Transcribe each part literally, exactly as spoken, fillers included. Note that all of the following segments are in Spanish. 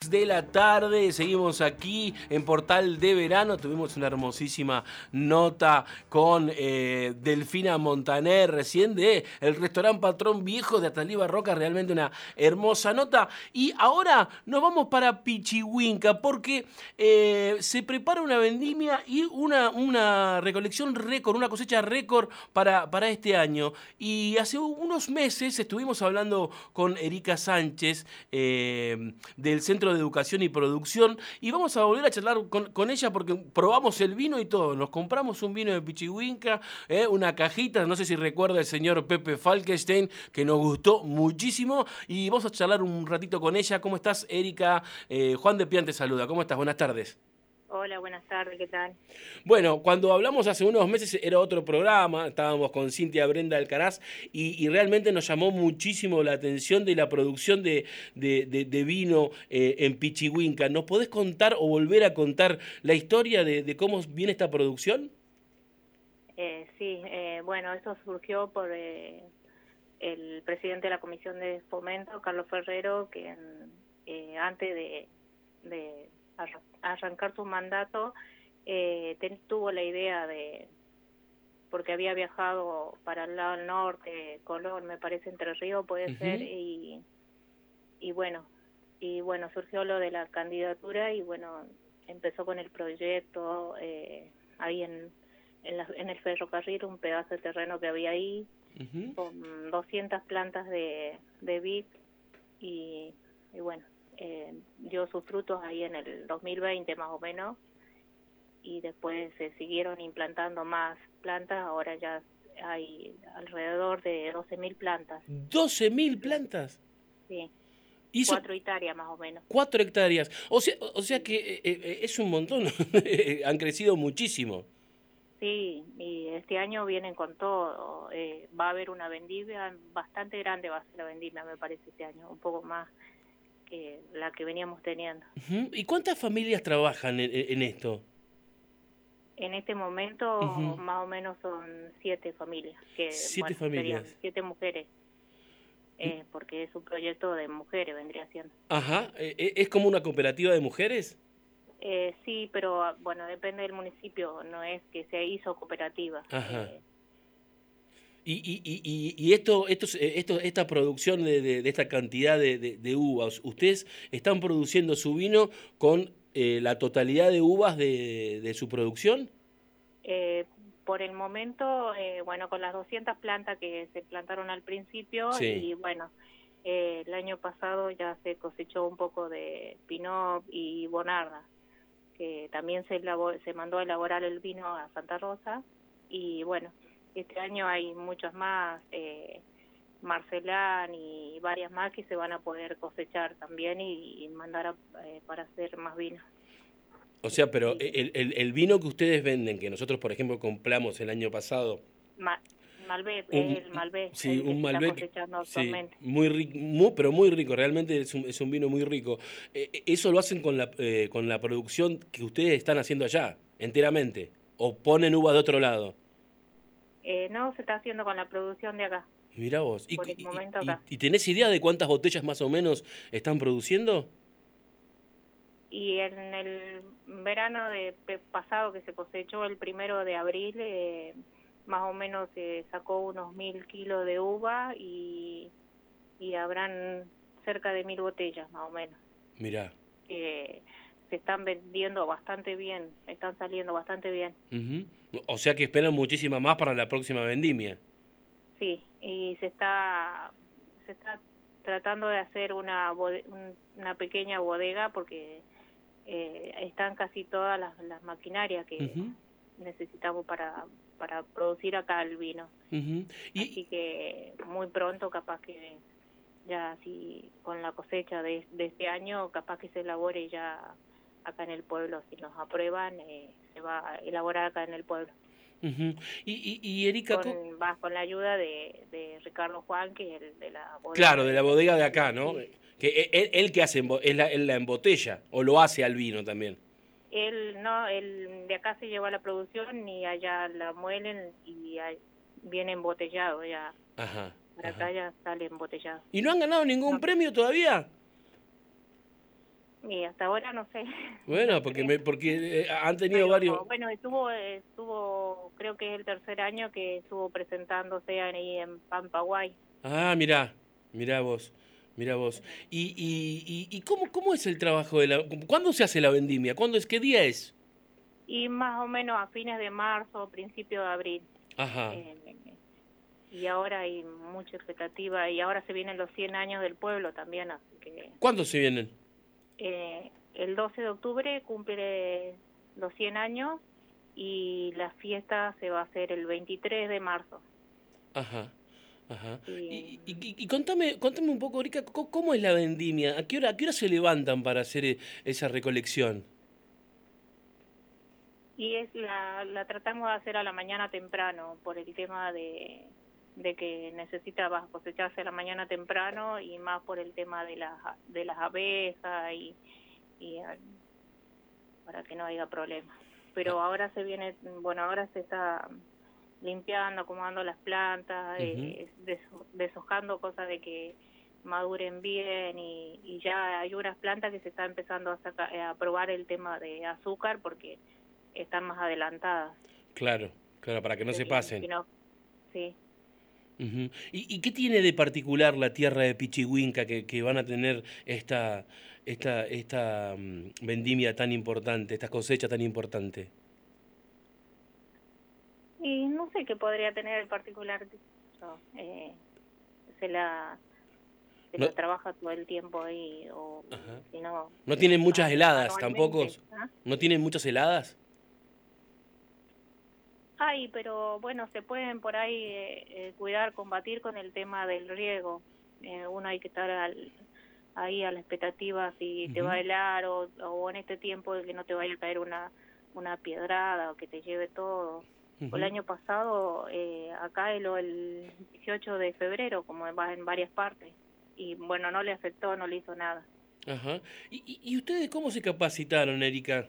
tres de la tarde, seguimos aquí en Portal de Verano. Tuvimos una hermosísima nota con eh, Delfina Montaner recién de el restaurante Patrón Viejo de Atalí Barroca, realmente una hermosa nota. Y ahora nos vamos para Pichihuinca porque eh, se prepara una vendimia y una, una recolección récord, una cosecha récord para, para este año. Y hace unos meses estuvimos hablando con Erika Sánchez eh, del Centro de Educación y Producción y vamos a volver a charlar con, con ella porque probamos el vino y todo. Nos compramos un vino de Pichihuinca, eh, una cajita, no sé si recuerda el señor Pepe Falkenstein, que nos gustó muchísimo y vamos a charlar un ratito con ella. ¿Cómo estás, Erika? Eh, Juan de Pian te saluda. ¿Cómo estás? Buenas tardes. Hola, buenas tardes, ¿qué tal? Bueno, cuando hablamos hace unos meses era otro programa, estábamos con Cintia Brenda Alcaraz y, y realmente nos llamó muchísimo la atención de la producción de, de, de, de vino eh, en Pichihuinca. ¿Nos podés contar o volver a contar la historia de, de cómo viene esta producción? Eh, sí, eh, bueno, eso surgió por eh, el presidente de la Comisión de Fomento, Carlos Ferrero, que eh, antes de... de arrancar su mandato, eh, ten, tuvo la idea de, porque había viajado para el lado del norte, Colón, me parece, Entre Ríos puede uh-huh. ser, y, y bueno, y bueno, surgió lo de la candidatura y bueno, empezó con el proyecto, eh, ahí en, en, la, en el ferrocarril, un pedazo de terreno que había ahí, uh-huh. con doscientas plantas de, de vid, y, y bueno, Eh, dio sus frutos ahí en el dos mil veinte más o menos y después se siguieron implantando más plantas, ahora ya hay alrededor de doce mil plantas. ¿doce mil plantas? Sí, Hizo cuatro hectáreas más o menos. Cuatro hectáreas, o sea, o sea que eh, eh, es un montón, han crecido muchísimo. Sí, y este año vienen con todo, eh, va a haber una vendimia, bastante grande va a ser la vendimia me parece este año, un poco más que la que veníamos teniendo. Uh-huh. ¿Y cuántas familias trabajan en, en esto? En este momento uh-huh. más o menos son siete familias. Que, siete bueno, familias. Serían siete mujeres, eh, porque es un proyecto de mujeres, vendría siendo. Ajá, ¿es como una cooperativa de mujeres? Eh, sí, pero bueno, depende del municipio, no es que se hizo cooperativa. Ajá. Eh, Y, y, y, y esto, esto, esto, esta producción de, de, de esta cantidad de, de, de uvas, ¿ustedes están produciendo su vino con eh, la totalidad de uvas de, de su producción? Eh, por el momento, eh, bueno, con las doscientas plantas que se plantaron al principio, sí. y bueno, eh, el año pasado ya se cosechó un poco de Pinot y Bonarda, que también se, elabor, se mandó a elaborar el vino a Santa Rosa, y bueno, este año hay muchas más, eh, Marcelán y varias más que se van a poder cosechar también y, y mandar a, eh, para hacer más vino. O sea, pero sí. el, el, el vino que ustedes venden, que nosotros, por ejemplo, compramos el año pasado... Ma Malbec, un, el Malbec, sí, el que un se Malbec, está cosechando sí, actualmente. Muy rico, muy, pero muy rico, realmente es un, es un vino muy rico. Eh, ¿Eso lo hacen con la, eh, con la producción que ustedes están haciendo allá, enteramente? ¿O ponen uvas de otro lado? Eh, no, se está haciendo con la producción de acá. Mirá vos. ¿Y, por el y, momento y, acá. ¿Y tenés idea de cuántas botellas más o menos están produciendo? Y en el verano de pasado que se cosechó el primero de abril, eh, más o menos se sacó unos mil kilos de uva y, y habrán cerca de mil botellas más o menos. Mirá. Eh, se están vendiendo bastante bien, están saliendo bastante bien. Uh-huh. O sea que esperan muchísima más para la próxima vendimia. Sí, y se está se está tratando de hacer una una pequeña bodega porque eh, están casi todas las, las maquinarias que uh-huh. necesitamos para para producir acá el vino. Uh-huh. ¿Y? Así que muy pronto capaz que ya así con la cosecha de, de este año capaz que se elabore ya acá en el pueblo, si nos aprueban eh, se va a elaborar acá en el pueblo. Uh-huh. y, y, y Erika con, va con la ayuda de, de Ricardo Juan, que es el de la bodega. Claro, de la bodega de acá, ¿no? Sí. Que él, él que hace, es la, él la embotella, o lo hace al vino también. Él no, él de acá se lleva la producción y allá la muelen y hay, viene embotellado ya. Ajá. Para ajá. acá ya sale embotellado. ¿Y no han ganado ningún no. premio todavía? Y hasta ahora no sé. Bueno, No porque creo. me, porque eh, han tenido Pero varios... bueno, estuvo, estuvo, creo que es el tercer año que estuvo presentándose ahí en Pampaguay. Ah, mirá, mirá vos, mirá vos. ¿Y, y, y, y cómo, cómo es el trabajo de la... ¿Cuándo se hace la vendimia? ¿Cuándo es? ¿Qué día es? Y más o menos a fines de marzo, principio de abril. Ajá. Eh, y ahora hay mucha expectativa y ahora se vienen los cien años del pueblo también, así que ¿Cuándo se vienen? eh, el doce de octubre cumple los cien años y la fiesta se va a hacer el veintitrés de marzo. Ajá, ajá. Y, Y, y, y contame, contame un poco, Erika, ¿cómo, cómo es la vendimia? ¿A qué hora, a qué hora se levantan para hacer eh, esa recolección? y es la, la tratamos de hacer a la mañana temprano por el tema de, de que necesita cosecharse a la mañana temprano y más por el tema de las de las abejas y, y eh, para que no haya problemas. Ah, Pero ahora se viene, bueno, ahora se está limpiando, acomodando las plantas, ujú. eh, des, deshojando cosas de que maduren bien y, y ya hay unas plantas que se está empezando a, sacar, a probar el tema de azúcar porque están más adelantadas. Claro, claro, para que no se Sí, pasen. si no, sí. Ujú. ¿Y, y qué tiene de particular la tierra de Pichihuinca que, que van a tener esta, esta, esta mm, vendimia tan importante, esta cosecha tan importante? Y no sé qué podría tener el particular. No, eh, se la se No, la trabaja todo el tiempo ahí o ajá. si no No tienen muchas anu- heladas tampoco. anualmente. ¿Ah? ¿No tienen muchas heladas? Ay, pero bueno, se pueden por ahí eh, eh, cuidar, combatir con el tema del riego. Eh, uno hay que estar al, ahí a la expectativa si te va Ujú, a helar o, o en este tiempo de que no te vaya a caer una, una piedrada o que te lleve todo. O el ujú. año pasado, eh, acá el, el dieciocho de febrero, como va en varias partes. Y bueno, no le afectó, no le hizo nada. Ajá. ¿Y, y, y ustedes cómo se capacitaron, Erika?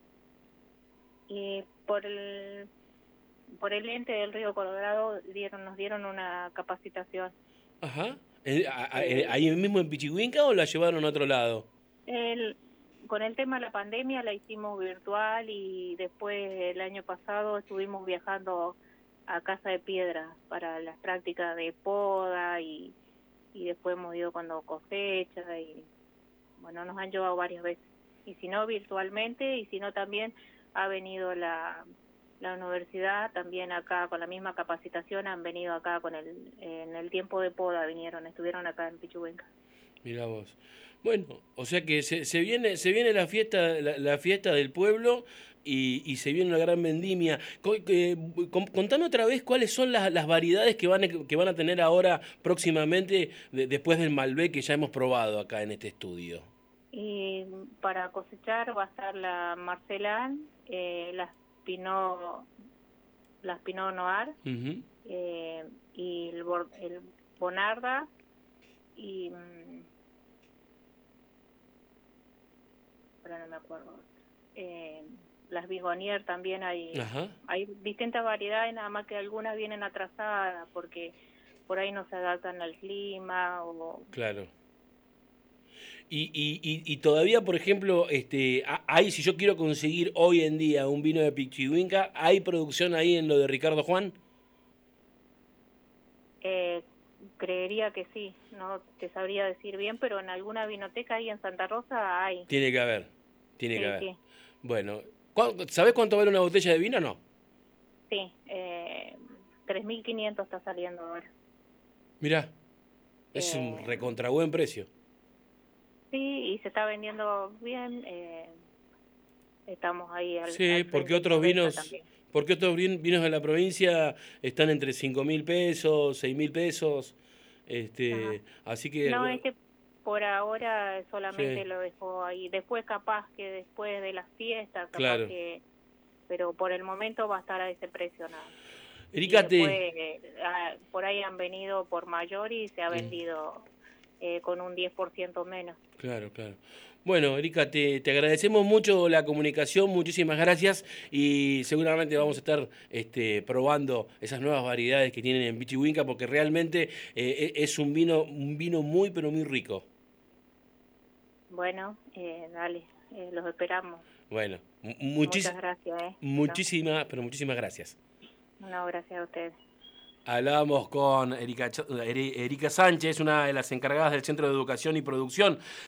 Y por el, por el ente del río Colorado dieron, nos dieron una capacitación. Ajá. Eh, a- a- eh, Eh, ¿Ahí mismo en Pichihuinca o la llevaron a otro lado? el, con el tema de la pandemia la hicimos virtual y después el año pasado estuvimos viajando a Casa de Piedra para las prácticas de poda y, y después hemos ido cuando cosecha y bueno, nos han llevado varias veces. Y si no, virtualmente y si no también ha venido la, la universidad, también acá con la misma capacitación han venido acá con el, en el tiempo de poda vinieron, estuvieron acá en Pichubenca. Mirá vos. Bueno, o sea que se, se viene, se viene la fiesta, la, la fiesta del pueblo y, y se viene una gran vendimia. Co- que- con- Contame otra vez cuáles son las, las variedades que van, a, que van a tener ahora próximamente de- después del Malbec que ya hemos probado acá en este estudio. Y para cosechar va a estar la Marcelán, eh, las Pinot, las Pinot Noir, Ujú. eh, y el, Bor- el Bonarda, y mm, ahora no me acuerdo. Eh, las Bigonier también hay, Ajá, hay distintas variedades, nada más que algunas vienen atrasadas porque por ahí no se adaptan al clima o claro. Y, y, y, y todavía, por ejemplo, este, ha- hay, si yo quiero conseguir hoy en día un vino de Pichihuinca, ¿hay producción ahí en lo de Ricardo Juan? eh, creería que sí, no te sabría decir bien, pero en alguna vinoteca ahí en Santa Rosa hay. Tiene que haber, tiene que Sí, haber. sí, Bueno, ¿cu- ¿sabés cuánto vale una botella de vino o no? sí. Eh, tres mil quinientos está saliendo ahora. Mirá, es un Eh, recontra buen precio. sí, y se está vendiendo bien. Eh, estamos ahí al, Sí, al porque frente de otros la venta vinos, también. porque otros vin- vinos de la provincia están entre cinco mil pesos, seis mil pesos. Ajá. Este, así que, No, bueno, este por ahora sí, solamente lo dejó ahí. Después capaz que después de las fiestas, capaz claro. que, pero por el momento va a estar a ese precio nada. Y Erika, después te... eh, ah, por ahí han venido por mayor y se ha Mm, vendido eh, con un diez por ciento menos. claro, claro. Bueno, Erika, te, te agradecemos mucho la comunicación, muchísimas gracias y seguramente vamos a estar este, probando esas nuevas variedades que tienen en Pichihuinca porque realmente eh, e- es un vino, un vino muy pero muy rico. bueno, eh, dale, eh, los esperamos. Bueno, muchas gracias. Eh. Muchísimas, pero muchísimas gracias. No, gracias a ustedes. Hablábamos con Erika, Erika Sánchez, una de las encargadas del Centro de Educación y Producción